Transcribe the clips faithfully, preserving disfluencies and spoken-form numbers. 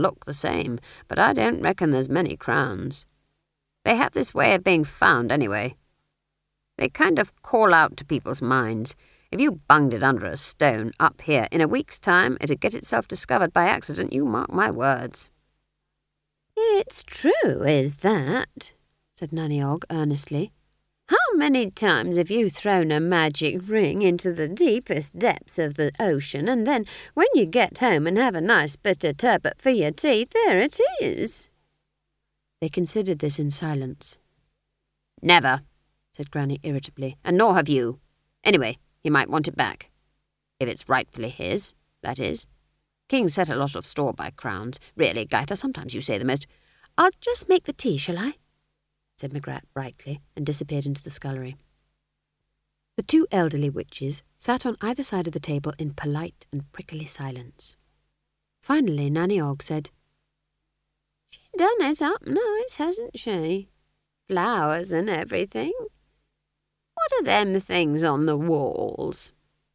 look the same, but I don't reckon there's many crowns. They have this way of being found anyway. They kind of call out to people's minds. If you bunged it under a stone up here, in a week's time it'd get itself discovered by accident, you mark my words." "It's true, is that?" said Nanny Og earnestly. "How many times have you thrown a magic ring into the deepest depths of the ocean, and then when you get home and have a nice bit of turbot for your teeth, there it is?" They considered this in silence. "Never," said Granny irritably, "and nor have you. Anyway, he might want it back. If it's rightfully his, that is. Kings set a lot of store by crowns. Really, Gaither, sometimes you say the most—" "I'll just make the tea, shall I?" said Magrat brightly, and disappeared into the scullery. The two elderly witches sat on either side of the table in polite and prickly silence. Finally, Nanny Og said, "She done it up nice, hasn't she? Flowers and everything. What are them things on the walls?"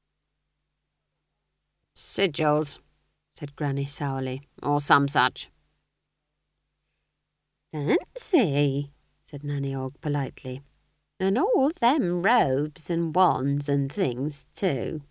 "Sigils," said Granny sourly, "or some such." "Fancy," said Nanny Og politely. "And all them robes and wands and things too."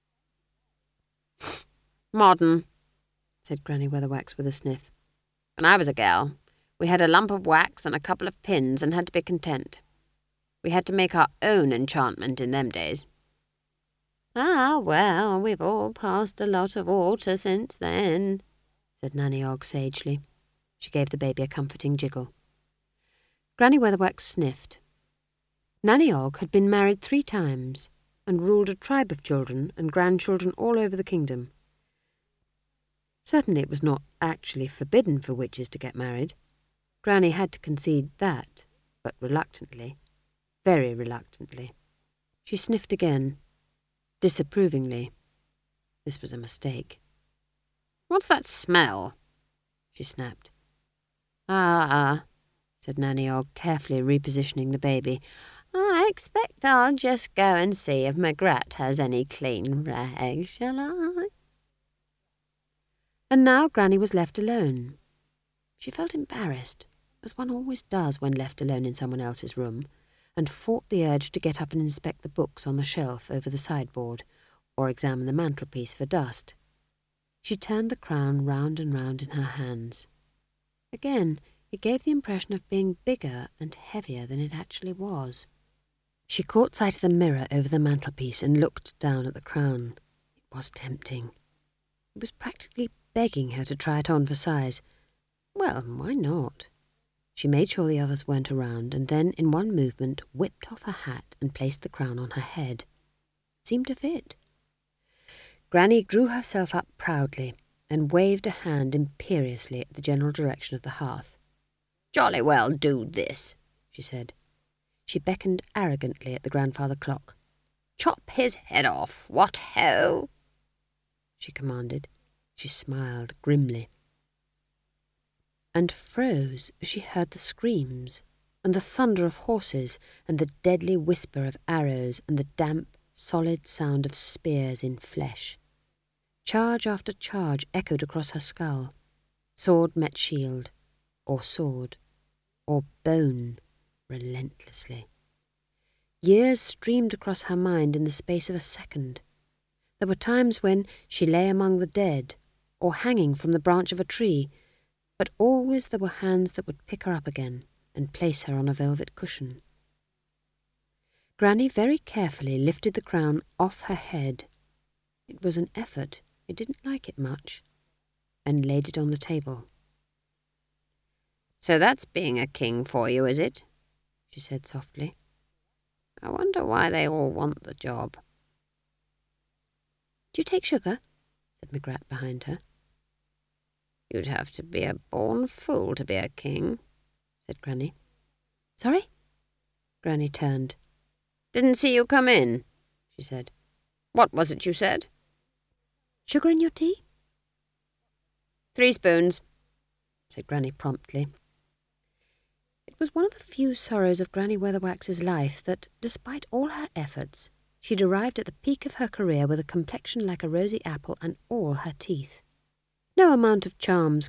"Modern," said Granny Weatherwax with a sniff. "When I was a gal, we had a lump of wax and a couple of pins and had to be content. We had to make our own enchantment in them days." "Ah, well, we've all passed a lot of water since then," said Nanny Og sagely. She gave the baby a comforting jiggle. Granny Weatherwax sniffed. Nanny Og had been married three times and ruled a tribe of children and grandchildren all over the kingdom. Certainly it was not actually forbidden for witches to get married. Granny had to concede that, but reluctantly, very reluctantly. She sniffed again, disapprovingly. This was a mistake. "What's that smell?" she snapped. "Ah," said Nanny Og, carefully repositioning the baby. "I expect I'll just go and see if Magrat has any clean rags, shall I?" And now Granny was left alone. She felt embarrassed, as one always does when left alone in someone else's room, and fought the urge to get up and inspect the books on the shelf over the sideboard, or examine the mantelpiece for dust. She turned the crown round and round in her hands. Again, it gave the impression of being bigger and heavier than it actually was. She caught sight of the mirror over the mantelpiece and looked down at the crown. It was tempting. It was practically begging her to try it on for size. Well, why not? She made sure the others weren't around, and then, in one movement, whipped off her hat and placed the crown on her head. It seemed to fit. Granny drew herself up proudly and waved a hand imperiously at the general direction of the hearth. "Jolly well do this," she said. She beckoned arrogantly at the grandfather clock. "Chop his head off, what ho!" she commanded. She smiled grimly, and froze as she heard the screams, and the thunder of horses, and the deadly whisper of arrows, and the damp, solid sound of spears in flesh. Charge after charge echoed across her skull. Sword met shield, or sword, or bone, relentlessly. Years streamed across her mind in the space of a second. There were times when she lay among the dead, or hanging from the branch of a tree, but always there were hands that would pick her up again and place her on a velvet cushion. Granny very carefully lifted the crown off her head. It was an effort, it didn't like it much, and laid it on the table. "So that's being a king for you, is it?" she said softly. "I wonder why they all want the job." "Do you take sugar?" said Magrat behind her. "You'd have to be a born fool to be a king," said Granny. "Sorry?" Granny turned. "Didn't see you come in," she said. "What was it you said?" "Sugar in your tea?" "Three spoons," said Granny promptly. It was one of the few sorrows of Granny Weatherwax's life that, despite all her efforts, she'd arrived at the peak of her career with a complexion like a rosy apple and all her teeth. No amount of charms